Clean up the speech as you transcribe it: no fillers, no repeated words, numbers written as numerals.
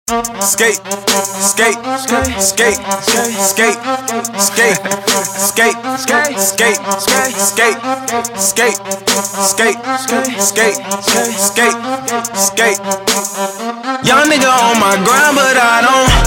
Skate, skate, skate, skate, skate, skate, skate, skate, skate, skate, skate, skate, skate, skate. Young nigga on my grind, but I don't